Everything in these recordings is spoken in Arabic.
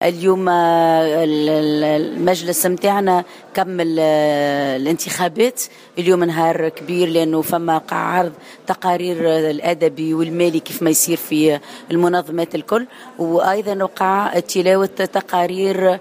اليوم المجلس متاعنا كمل الانتخابات. اليوم نهار كبير لأنه فما عرض تقارير الأدبي والمالي كيف ما يصير في المنظمات الكل، وأيضا وقع تلاوة تقارير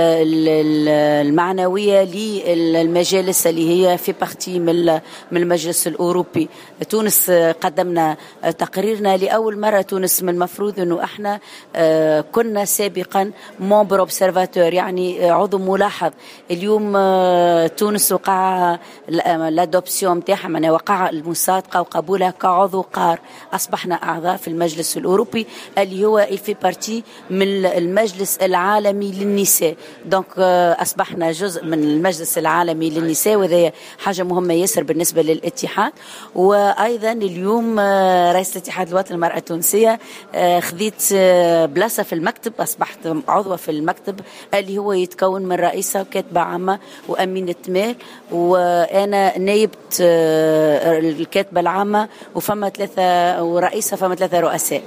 المعنوية للمجالس اللي هي في بارتي من المجلس الأوروبي. تونس قدمنا تقريرنا لأول مرة. تونس من المفروض أنه احنا كنا سابقا ممبر اوبسرفاتور، يعني عضو ملاحظ. اليوم تونس وقع الادوبسيون نتاعها، معناها وقع المصادقه وقبولها كعضو قار. اصبحنا اعضاء في المجلس الاوروبي اللي هو في بارتي من المجلس العالمي للنساء. دونك اصبحنا جزء من المجلس العالمي للنساء، وهذا حاجه مهمه ياسر بالنسبه للاتحاد. وايضا اليوم رئيس الاتحاد الوطني للمراه التونسيه خذيت بلاصه في المكتب، اصبحت عضوة في المكتب اللي هو يتكون من رئيسة وكاتبة عامة وأمينة مال، وأنا نايبة الكاتبة العامة، وفما ثلاثة ورئيسة، فما ثلاثة رؤساء.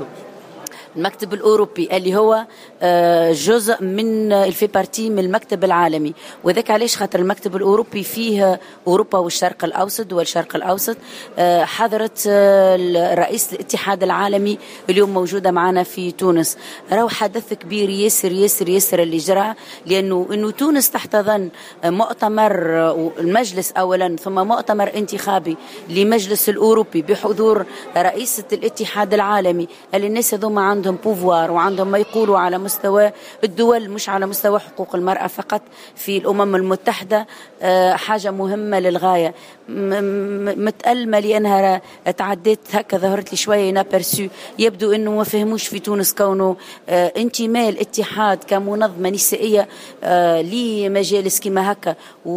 المكتب الأوروبي اللي هو جزء من الفي بارتي من المكتب العالمي، وذاك علاش خاطر المكتب الأوروبي فيه أوروبا والشرق الأوسط والشرق الأوسط. حضرت رئيس الاتحاد العالمي اليوم موجودة معنا في تونس. راهو حدث كبير ياسر ياسر ياسر اللي جرى، لأنه تونس تحتضن مؤتمر المجلس أولا، ثم مؤتمر انتخابي لمجلس الأوروبي بحضور رئيسة الاتحاد العالمي، اللي الناس هذوما عندهم بوفوار وعندهم ما يقولوا على مستوى الدول، مش على مستوى حقوق المرأة فقط في الأمم المتحدة. حاجة مهمة للغاية. متألمة لأنها تعديت هكا، ظهرت لي شوية نابرسو. يبدو أنه ما فهموش في تونس كونه انتماء الاتحاد كمنظمة نسائية لمجالس كما هكا،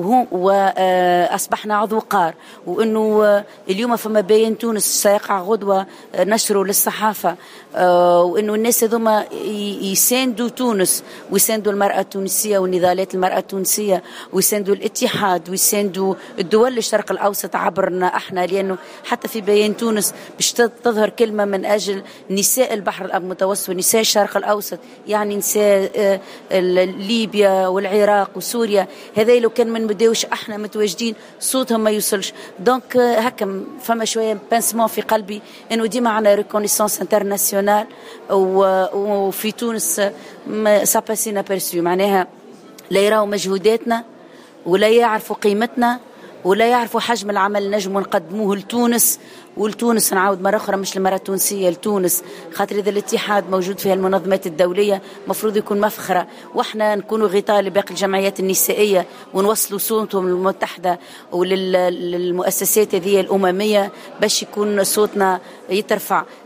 وأصبحنا عضو قار، وأنه اليوم فما بين تونس سيقع غدوة نشره للصحافة، وأنه الناس هذوما يساندوا تونس ويساندوا المرأة التونسية ونضالات المرأة التونسية، ويساندوا الاتحاد ويساندوا الدول الشرق الأوسط عبرنا احنا، لأنه حتى في بيان تونس باش تظهر كلمة من أجل نساء البحر المتوسط ونساء الشرق الأوسط، يعني نساء ليبيا والعراق وسوريا. هذا لو كان من بداوش احنا متواجدين صوتهم ما يوصلش. دونك هكا فما شوية بانسمون في قلبي انه ديما عنا ريكونيسانس انترناسيونال، وفي تونس ساباسينا بيرسيو، معناها لا يراو مجهوداتنا ولا يعرفوا قيمتنا ولا يعرفوا حجم العمل نجم نقدموه لتونس. ولتونس نعاود مرة أخرى، مش المرأة التونسية، لتونس، خاطر إذا الاتحاد موجود فيها المنظمات الدولية مفروض يكون مفخرة، وإحنا نكونوا غطاء لباقي الجمعيات النسائية ونوصلوا صوتهم المتحدة وللمؤسسات هذه الأممية باش يكون صوتنا يترفع.